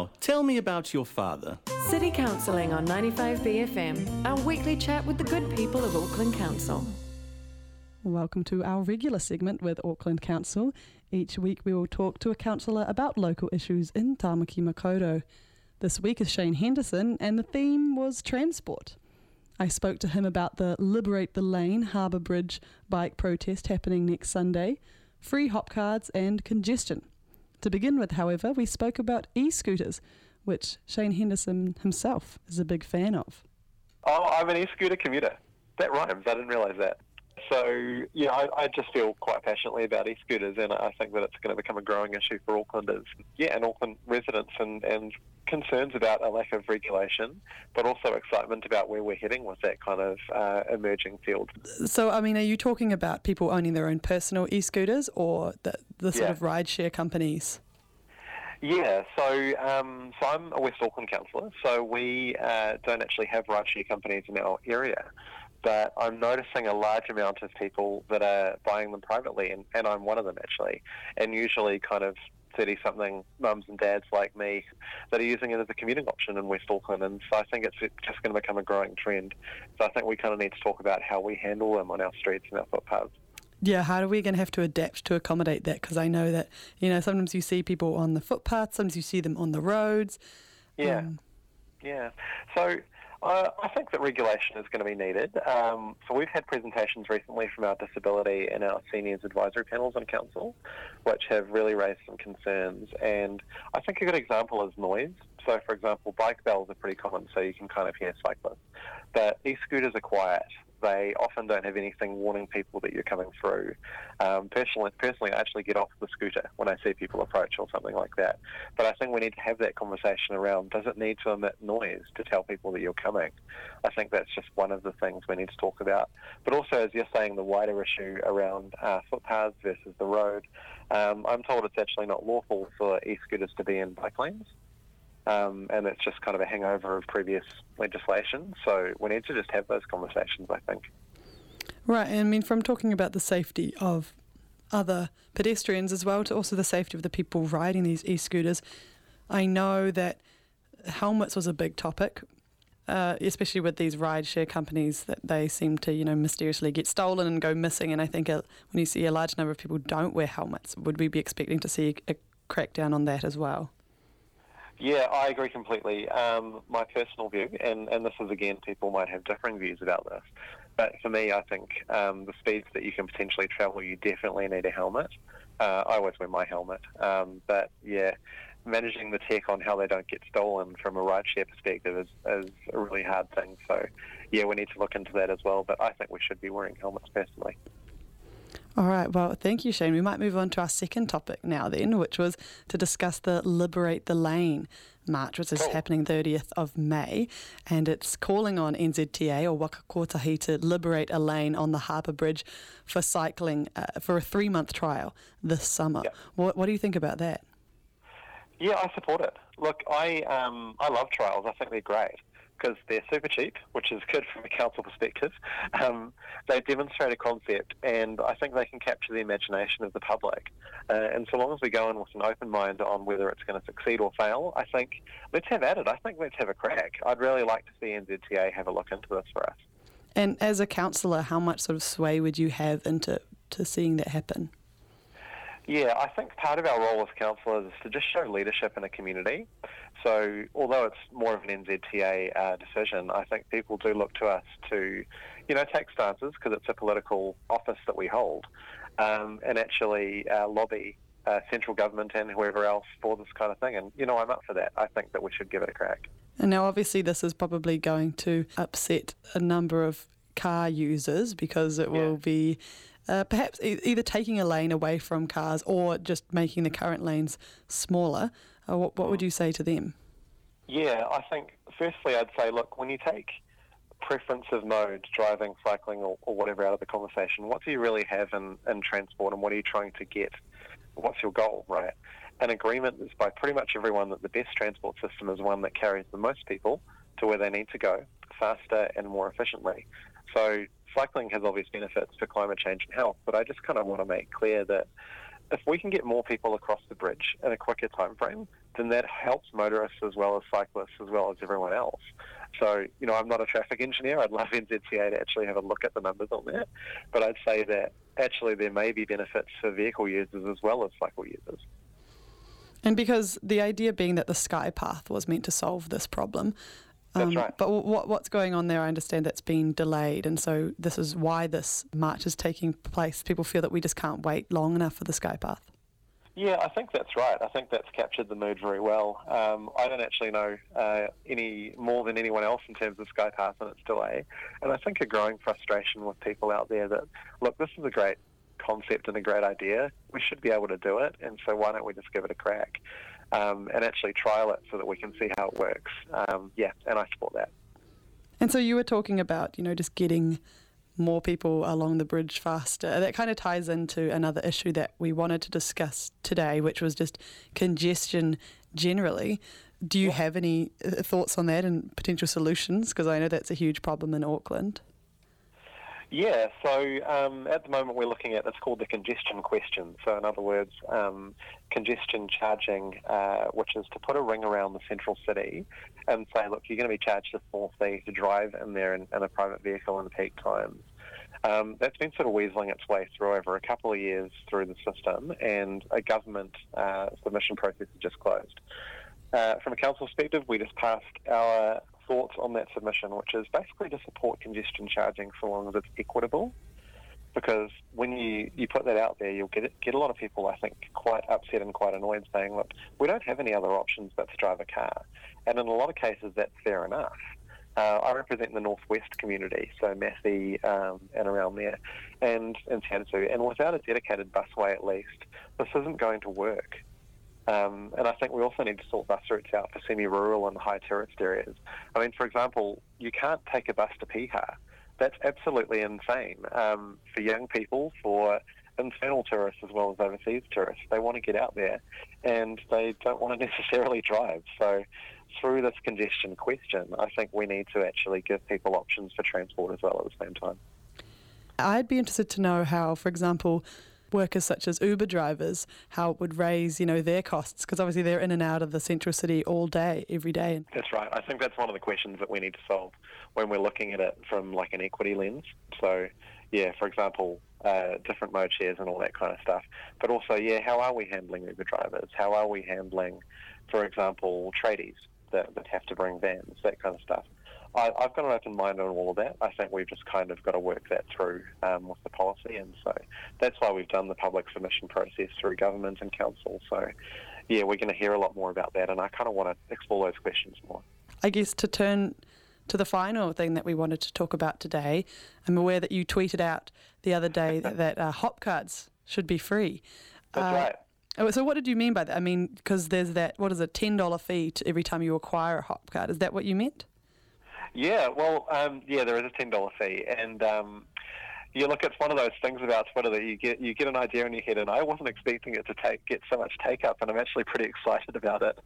Now, tell me about your father. City Counselling on 95BFM, our weekly chat with the good people of Auckland Council. Welcome to our regular segment with Auckland Council. Each week we will talk to a councillor about local issues in Tāmaki Makaurau. This week is Shane Henderson and the theme was transport. I spoke to him about the Liberate the Lane Harbour Bridge bike protest happening next Sunday, free hop cards and congestion. To begin with, however, we spoke about e-scooters, which Shane Henderson himself is a big fan of. Oh, I'm an e-scooter commuter. That rhymes. I didn't realise that. So, yeah, I just feel quite passionately about e-scooters, and I think that it's going to become a growing issue for Aucklanders. Yeah, and Auckland residents and concerns about a lack of regulation, but also excitement about where we're heading with that kind of emerging field. So, I mean, are you talking about people owning their own personal e-scooters or the sort of rideshare companies? Yeah, so I'm a West Auckland councillor, so we don't actually have rideshare companies in our area. But I'm noticing a large amount of people that are buying them privately, and I'm one of them actually, and usually kind of 30-something mums and dads like me that are using it as a commuting option in West Auckland, and so I think it's just going to become a growing trend. So I think we kind of need to talk about how we handle them on our streets and our footpaths. Yeah, how are we going to have to adapt to accommodate that? Because I know that, sometimes you see people on the footpaths, sometimes you see them on the roads. Yeah. So I think that regulation is going to be needed. So we've had presentations recently from our disability and our seniors advisory panels on council, which have really raised some concerns. And I think a good example is noise. So, for example, bike bells are pretty common, so you can kind of hear cyclists. But e-scooters are quiet. They often don't have anything warning people that you're coming through. Personally, I actually get off the scooter when I see people approach or something like that. But I think we need to have that conversation around, does it need to emit noise to tell people that you're coming? I think that's just one of the things we need to talk about. But also, as you're saying, the wider issue around footpaths versus the road, I'm told it's actually not lawful for e-scooters to be in bike lanes. And it's just kind of a hangover of previous legislation. So we need to just have those conversations, I think. Right, and I mean, from talking about the safety of other pedestrians as well to also the safety of the people riding these e-scooters, I know that helmets was a big topic, especially with these rideshare companies that they seem to, mysteriously get stolen and go missing. And I think when you see a large number of people don't wear helmets, would we be expecting to see a crackdown on that as well? Yeah, I agree completely. My personal view, and this is again, people might have differing views about this, but for me, I think the speeds that you can potentially travel, you definitely need a helmet. I always wear my helmet, but yeah, managing the tech on how they don't get stolen from a rideshare perspective is a really hard thing. So yeah, we need to look into that as well, but I think we should be wearing helmets personally. All right, well, thank you, Shane. We might move on to our second topic now then, which was to discuss the Liberate the Lane march, which is happening 30th of May, and it's calling on NZTA or Waka Kotahi to liberate a lane on the Harbour Bridge for cycling for a 3-month trial this summer. Yep. What do you think about that? Yeah, I support it. Look, I love trials. I think they're great, because they're super cheap, which is good from a council perspective. They demonstrate a concept, and I think they can capture the imagination of the public. And so long as we go in with an open mind on whether it's going to succeed or fail, I think let's have at it. I think let's have a crack. I'd really like to see NZTA have a look into this for us. And as a councillor, how much sort of sway would you have into seeing that happen? Yeah, I think part of our role as councillors is to just show leadership in a community. So although it's more of an NZTA decision, I think people do look to us to, take stances, because it's a political office that we hold, and actually lobby central government and whoever else for this kind of thing. And, I'm up for that. I think that we should give it a crack. And now obviously this is probably going to upset a number of car users, because it will be perhaps either taking a lane away from cars or just making the current lanes smaller. What would you say to them? Yeah, I think firstly I'd say, look, when you take preference of mode, driving, cycling or whatever out of the conversation, what do you really have in transport, and what are you trying to get? What's your goal, right? An agreement is by pretty much everyone that the best transport system is one that carries the most people to where they need to go faster and more efficiently. So cycling has obvious benefits for climate change and health, but I just kind of want to make clear that if we can get more people across the bridge in a quicker time frame, then that helps motorists as well as cyclists as well as everyone else. So, I'm not a traffic engineer. I'd love NZTA to actually have a look at the numbers on that. But I'd say that actually there may be benefits for vehicle users as well as cycle users. And because the idea being that the Sky Path was meant to solve this problem. That's right. But what's going on there? I understand that's been delayed, and so this is why this march is taking place. People feel that we just can't wait long enough for the Sky Path. Yeah, I think that's right. I think that's captured the mood very well. I don't actually know any more than anyone else in terms of Sky Path and its delay. And I think a growing frustration with people out there that, look, this is a great concept and a great idea. We should be able to do it, and so why don't we just give it a crack and actually trial it so that we can see how it works. And I support that. And so you were talking about, just getting more people along the bridge faster. That kind of ties into another issue that we wanted to discuss today, which was just congestion generally. Do you have any thoughts on that and potential solutions? Because I know that's a huge problem in Auckland. Yeah, so at the moment we're looking at, it's called the congestion question. So in other words, congestion charging, which is to put a ring around the central city and say, look, you're going to be charged a small fee to drive in there in a private vehicle in peak times. That's been sort of weaseling its way through over a couple of years through the system, and a government submission process has just closed. From a council perspective, we just passed our thoughts on that submission, which is basically to support congestion charging so long as it's equitable. Because when you put that out there, you'll get a lot of people, I think, quite upset and quite annoyed, saying, look, we don't have any other options but to drive a car. And in a lot of cases, that's fair enough. I represent the northwest community, so Massey and around there, and Sansu. And without a dedicated busway at least, this isn't going to work. And I think we also need to sort bus routes out for semi-rural and high-tourist areas. I mean, for example, you can't take a bus to Piha. That's absolutely insane for young people, for internal tourists as well as overseas tourists. They want to get out there and they don't want to necessarily drive. So through this congestion question, I think we need to actually give people options for transport as well at the same time. I'd be interested to know how, for example, workers such as Uber drivers, how it would raise, their costs, because obviously they're in and out of the central city all day, every day. That's right. I think that's one of the questions that we need to solve when we're looking at it from like an equity lens. So, yeah, for example, different mode shares and all that kind of stuff. But also, how are we handling Uber drivers? How are we handling, for example, tradies that have to bring vans, that kind of stuff? I've got an open mind on all of that. I think we've just kind of got to work that through with the policy, and so that's why we've done the public submission process through government and council. So, we're going to hear a lot more about that, and I kind of want to explore those questions more. I guess to turn to the final thing that we wanted to talk about today, I'm aware that you tweeted out the other day that hop cards should be free. That's right. So what did you mean by that? I mean, because there's that, $10 fee every time you acquire a hop card. Is that what you meant? Yeah, well, there is a $10 fee, and look, it's one of those things about Twitter that you get an idea in your head, and I wasn't expecting it to get so much take-up, and I'm actually pretty excited about it.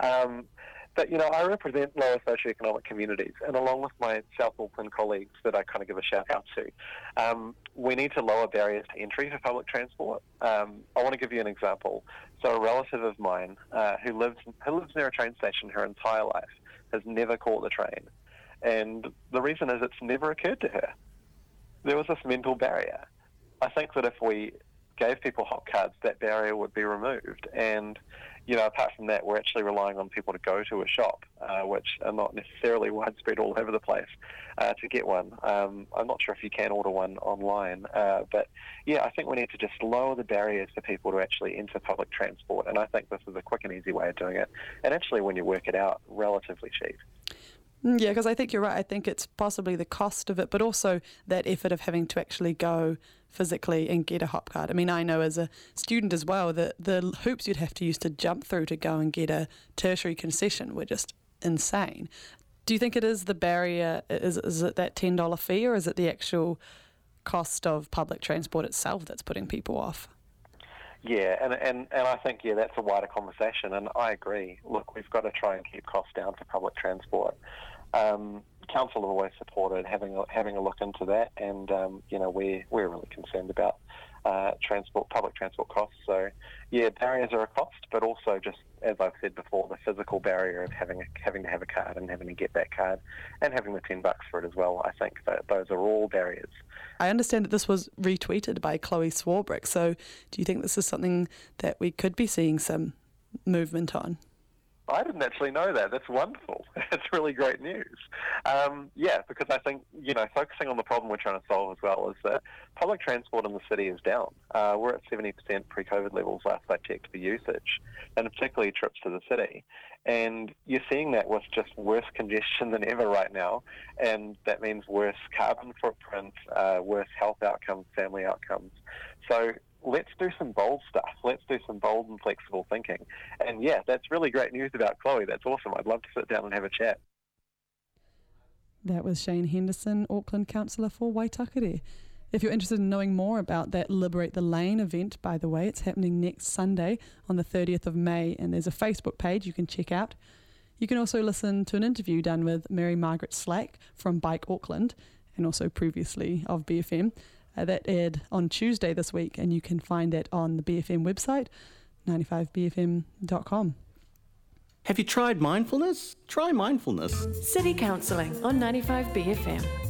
But, I represent lower socioeconomic communities, and along with my South Auckland colleagues that I kind of give a shout-out to, we need to lower barriers to entry for public transport. I want to give you an example. So a relative of mine who lives near a train station her entire life has never caught the train. And the reason is it's never occurred to her. There was this mental barrier. I think that if we gave people hop cards, that barrier would be removed. And, apart from that, we're actually relying on people to go to a shop, which are not necessarily widespread all over the place, to get one. I'm not sure if you can order one online. But, I think we need to just lower the barriers for people to actually enter public transport. And I think this is a quick and easy way of doing it. And actually, when you work it out, relatively cheap. Yeah, because I think you're right. I think it's possibly the cost of it, but also that effort of having to actually go physically and get a hop card. I mean, I know as a student as well, the hoops you'd have to use to jump through to go and get a tertiary concession were just insane. Do you think it is the barrier, is it that $10 fee, or is it the actual cost of public transport itself that's putting people off? Yeah, and I think, that's a wider conversation, and I agree. Look, we've got to try and keep costs down for public transport. Council have always supported having a look into that, and we're really concerned about public transport costs. So, yeah, barriers are a cost, but also just, as I've said before, the physical barrier of having to have a card and having to get that card and having the $10 for it as well. I think that those are all barriers. I understand that this was retweeted by Chloe Swarbrick, so do you think this is something that we could be seeing some movement on? I didn't actually know that. That's wonderful. It's really great news. Because I think, focusing on the problem we're trying to solve as well is that public transport in the city is down. We're at 70% pre-COVID levels last I checked for usage, and particularly trips to the city. And you're seeing that with just worse congestion than ever right now, and that means worse carbon footprint, worse health outcomes, family outcomes. So let's do some bold stuff. Let's do some bold and flexible thinking. And yeah, that's really great news about Chloe. That's awesome. I'd love to sit down and have a chat. That was Shane Henderson, Auckland Councillor for Waitakere. If you're interested in knowing more about that Liberate the Lane event, by the way, it's happening next Sunday on the 30th of May, and there's a Facebook page you can check out. You can also listen to an interview done with Mary Margaret Slack from Bike Auckland, and also previously of BFM. That aired on Tuesday this week, and you can find it on the BFM website, 95bfm.com. Have you tried mindfulness? Try mindfulness. City Counselling on 95 BFM.